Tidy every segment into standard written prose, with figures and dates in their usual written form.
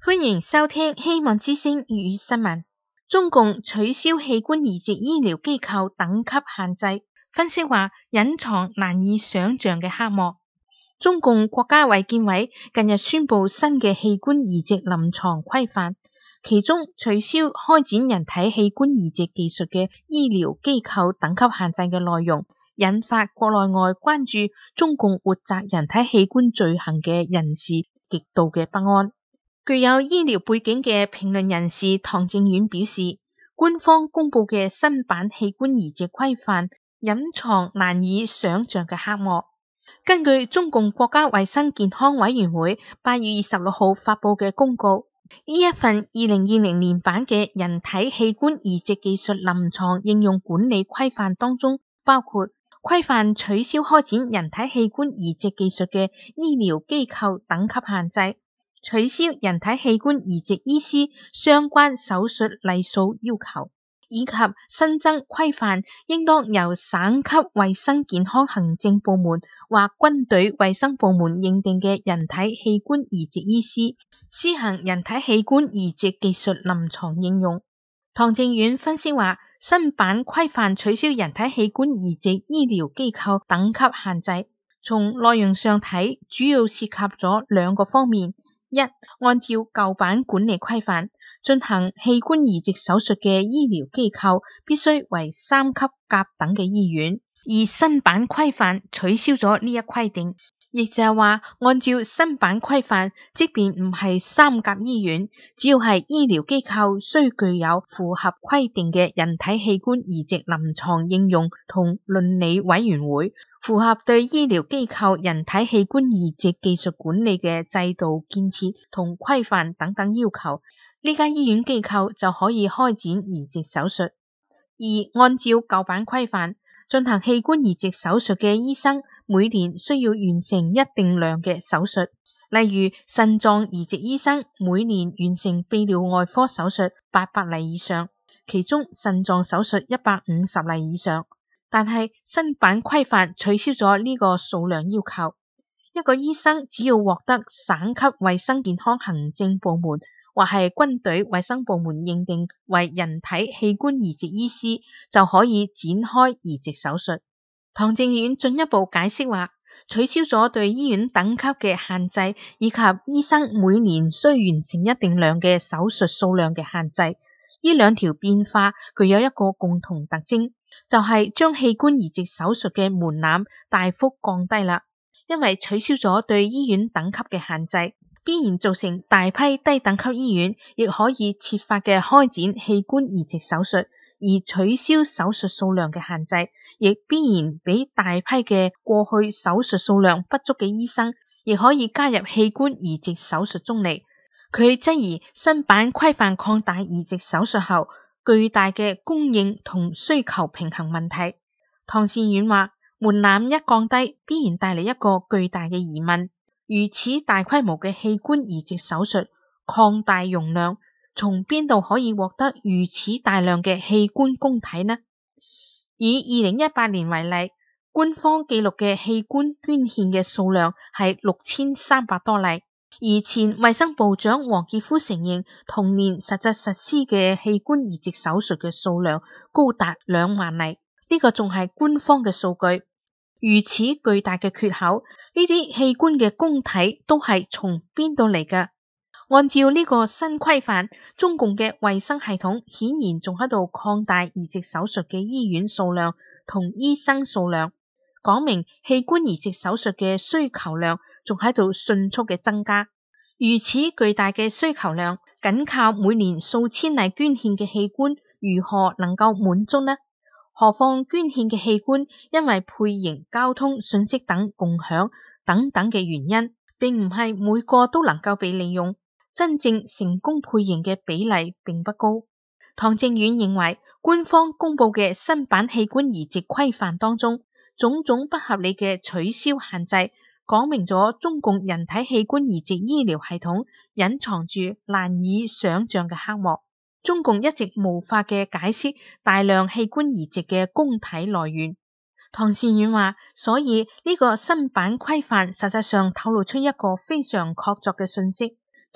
歡迎收聽希望之聲粵語新聞。中共取消器官移植醫療機構等級限制，分析話隱藏難以想象嘅黑幕。中共國家衛健委近日宣布新嘅器官移植臨床規範，其中取消開展人體器官移植技術嘅醫療機構等級限制嘅內容，引發國內外關注中共活摘人體器官罪行嘅人士極度嘅不安。具有醫療背景嘅評論人士唐正遠表示，官方公布嘅新版器官移植規範隱藏難以想象嘅黑幕。根據中共國家衛生健康委員會8月26號發布嘅公告，呢一份2020年版嘅人體器官移植技術臨床應用管理規範當中，包括規範取消開展人體器官移植技術嘅醫療機構等級限制，取消人體器官移植醫師相關手術例數要求，以及新增規範應當由省級衛生健康行政部門或軍隊衛生部門認定嘅人體器官移植醫師施行人體器官移植技術臨床應用。唐正遠分析話，新版規範取消人體器官移植醫療機構等級限制，從內容上睇，主要涉及咗兩個方面。一、按照舊版管理規範，進行器官移植手術嘅醫療機構必須為3級甲等嘅醫院，而新版規範取消咗呢一規定，亦就係話，按照新版規範，即便唔係3甲醫院，只要係醫療機構需具有符合規定嘅人體器官移植臨床應用同倫理委員會，符合對醫療機構人體器官移植技術管理嘅制度建設同規範等等要求，呢間醫院機構就可以開展移植手術。而按照舊版規範，進行器官移植手術嘅醫生每年需要完成一定量嘅手術，例如腎臟移植醫生每年完成泌尿外科手術800例以上，其中腎臟手術150例以上。但係新版規範取消咗呢個數量要求，一個醫生只要獲得省級衛生健康行政部門或係軍隊衛生部門認定為人體器官移植醫師，就可以展開移植手術。唐正遠進一步解釋話，取消咗對醫院等級嘅限制，以及醫生每年需完成一定量嘅手術數量嘅限制，呢兩條變化具有一個共同特徵，就係將器官移植手術嘅門檻大幅降低啦。因為取消咗對醫院等級嘅限制，必然造成大批低等級醫院亦可以設法嘅開展器官移植手術，而取消手術數量嘅限制，亦必然俾大批嘅過去手術數量不足嘅醫生亦可以加入器官移植手術中嚟。佢質疑新版規範擴大移植手術後巨大嘅供應同需求平衡問題。唐善遠話，門檻一降低，必然帶嚟一個巨大嘅疑問，如此大規模嘅器官移植手術擴大容量，從邊度可以獲得如此大量嘅器官供體呢？以2018年為例，官方記錄嘅器官捐獻嘅數量係6300多例，而前衛生部長王傑夫承認同年實施嘅器官移植手術嘅數量高達2萬例，呢個仲係官方嘅數據。如此巨大嘅缺口，呢啲器官嘅供體都係從邊度嚟㗎？按照呢個新規範，中共嘅衛生系統顯然仲喺度擴大移植手術嘅醫院數量同醫生數量，講明器官移植手術嘅需求量仲喺度迅速嘅增加。如此巨大嘅需求量，僅靠每年數千例捐獻嘅器官，如何能夠滿足呢？何況捐獻嘅器官因為配型、交通、信息等共享等等嘅原因，並唔係每個都能夠被利用，真正成功配型嘅比例並不高。唐正遠認為，官方公布嘅新版器官移植規範當中，種種不合理嘅取消限制，講明咗中共人體器官移植醫療系統隱藏住難以想象嘅黑幕。中共一直無法嘅解釋大量器官移植嘅供體來源。唐善遠話，所以呢個新版規範實際上透露出一個非常確鑿嘅信息，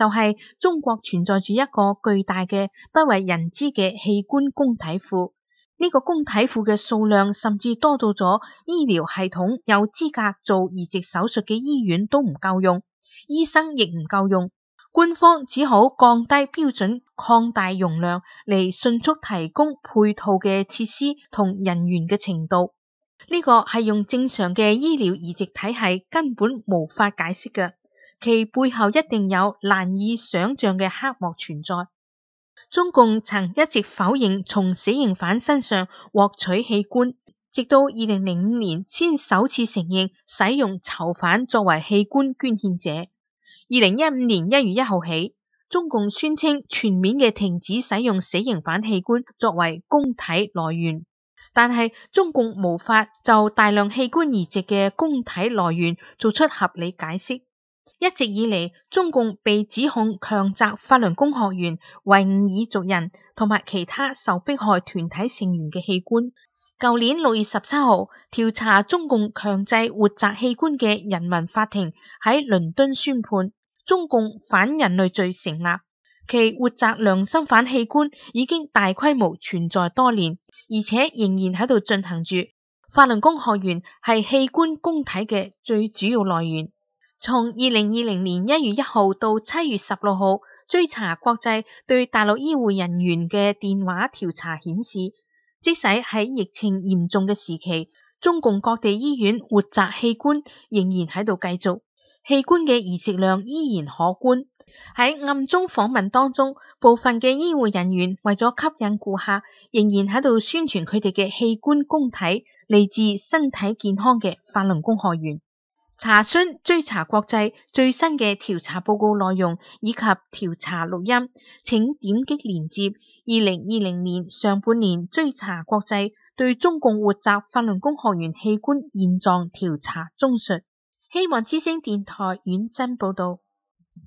就係中國存在住一個巨大嘅不為人知嘅器官供體庫。呢個供體庫嘅數量甚至多到咗醫療系統有資格做移植手術嘅醫院都唔夠用，醫生亦唔夠用，官方只好降低標準，擴大容量嚟迅速提供配套嘅設施同人員嘅程度。呢個係用正常嘅醫療移植體系根本無法解釋嘅，其背後一定有難以想象嘅黑幕存在。中共曾一直否認從死刑犯身上獲取器官，直到2005年先首次承認使用囚犯作為器官捐獻者。2015年1月1號起，中共宣稱全面嘅停止使用死刑犯器官作為供體來源，但係中共無法就大量器官移植嘅供體來源做出合理解釋。一直以嚟，中共被指控強摘法輪功學員、維吾爾族人同埋其他受迫害團體成員嘅器官。舊年6月17號，調查中共強制活摘器官嘅人民法庭喺倫敦宣判，中共反人類罪成立，其活摘良心犯器官已經大規模存在多年，而且仍然喺度進行住。法輪功學員係器官供體嘅最主要來源。從2020年1月1號到7月16號，追查國際對大陸醫護人員嘅電話調查顯示，即使喺疫情嚴重嘅時期，中共各地醫院活摘器官仍然喺度繼續，器官嘅移植量依然可觀。喺暗中訪問當中，部分嘅醫護人員為咗吸引顧客，仍然喺度宣傳佢哋嘅器官供體嚟自身體健康嘅法輪功學員。查詢追查國際最新嘅調查報告內容以及調查錄音，請點擊連結2020年上半年追查國際對中共活摘法輪功學員器官現狀調查綜述。希望之聲電台遠真報道。